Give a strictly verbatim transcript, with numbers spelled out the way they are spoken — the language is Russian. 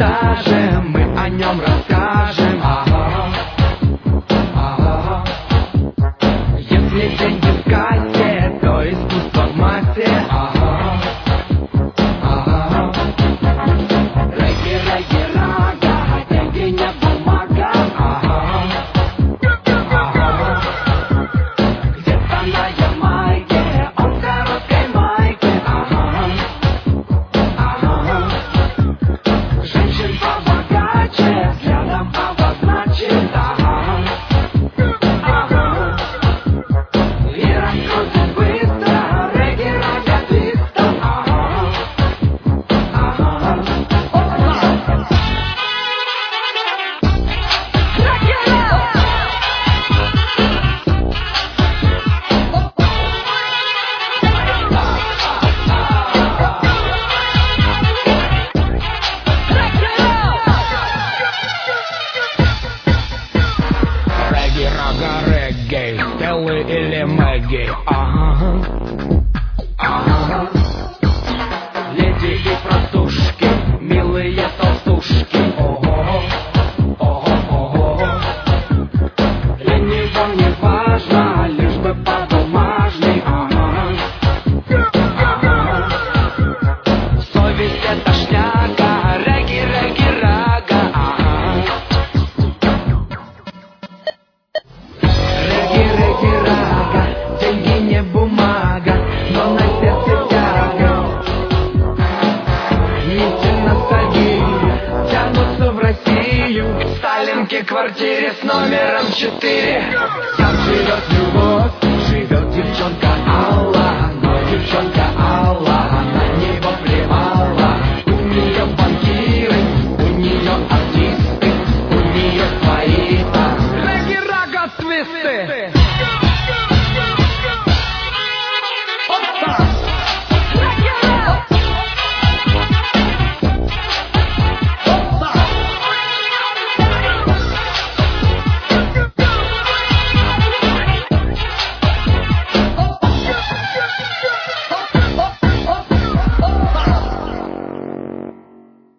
продажем, мы о нем расскажем. Ага, ага. Если деньги в кассе, то искусство в массе. Ага, ага. Регги, регги, рага, деньги не бумага. Ага, ага. Где-то на Ямайке, он в короткой майке. Ага, ага. Женщин побогаче, взглядом обозначит. Ага, ага. И раскрутит быстро, регги, рага, твиста. Ага, ага. Регги, рага, регги, Стеллы или Мэгги. Ага, ага. Леди и простушки, милые толстушки. Ого, ого, ого. Для него не важно, лишь бы по-бумажной. Ага, ага. Совесть это шняга, регги, регги, рага. Ага. Регги, регги, рага, деньги не бумага, но на сердце тяга. Нити ностальгии тянутся в Россию, в Сталинке квартире с номером четыре. Там живет любовь, живет девчонка